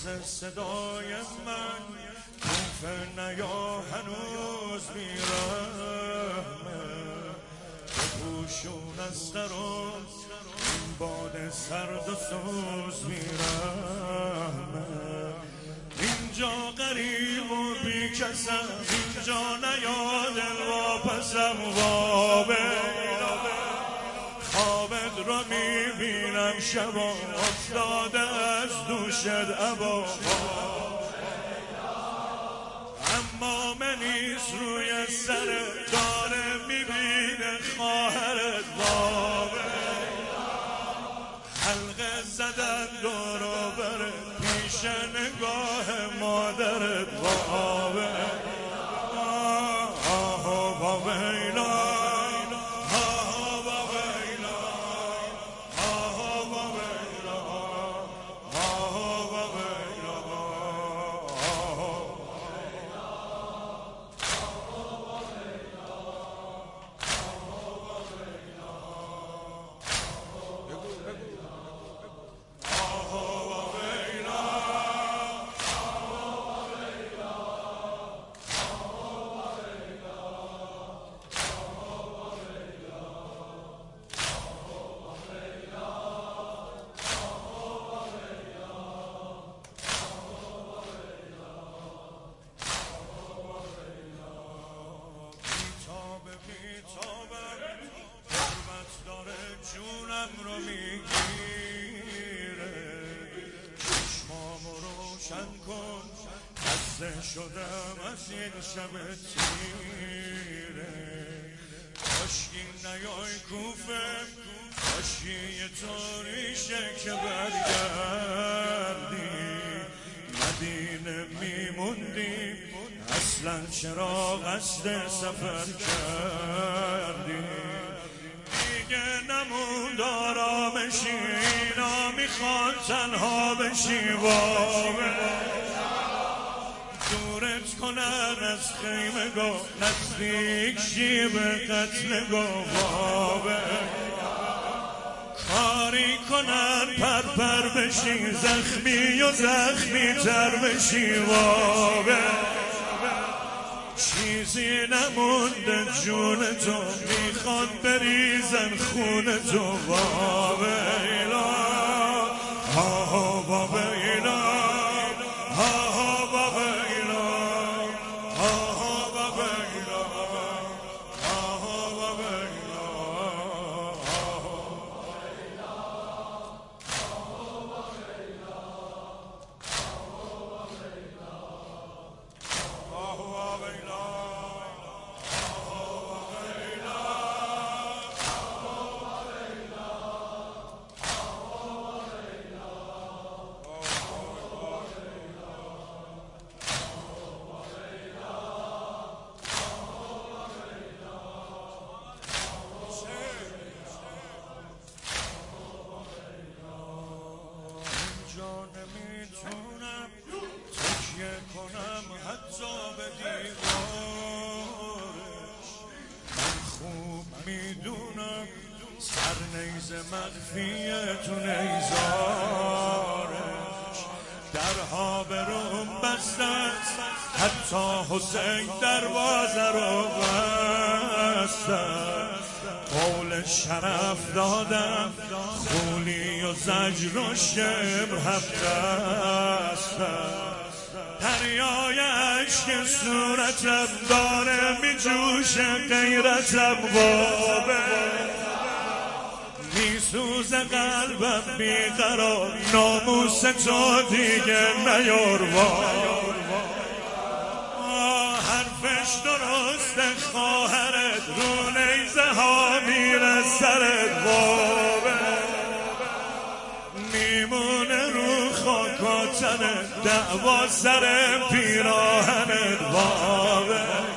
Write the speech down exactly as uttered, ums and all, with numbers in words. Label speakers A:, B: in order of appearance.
A: صدای من کوفه نیا هنوز بیرحمه بپوشون از درون این باد سرد و سوز بیرحمه اینجا غریب و بی کسم اینجا نیا دل واپسم وابه خوابت رو میبینم شبا افتاده از دوشت عبا اما منیز روی سر داره میبینه خواهرت وابه حلقه زدن دور و بره پیش نگاه مادرت وابه آه وابه جونم رو میگیره چشمامو روشن کن خسته شدم از این شب تیره کاشکی نیای کوفه کاشکی یه طوریشه که برگردی مدینه میموندی اصلا چرا قصد سفر کردی نموند آرامشی اینا میخوان تنها بشی وابه دورت کنن از خیمه گاه نزدیک شی به قتل گاه وابه کاری کنن پر پر بشی زخمی و زخمی تر بشی وابه چیزی نمونده جون تو میخوان بریزن خون تو وابیلا ها وابیلا ها وابیلا ها وابیلا ها وابیلا نمیتونم تکیه کنم حتی به دیوارش من خوب میدونم سر نیزه مخفیه تو نیزارش درها به روم بستن حتی حسین دروازه رو بستن قول شرف دادم خولی و زجر و شبر هفتستم دریای عشق صورتم داره می جوشه غیرتم وابه می سوزه قلبم بیقرار ناموس تو دیگه نیار وابه حرفش درسته خواهرت رو نیزه ها میره سرت وابه میمونه رو خاکاتنت دعوا سر پیراهنت وابه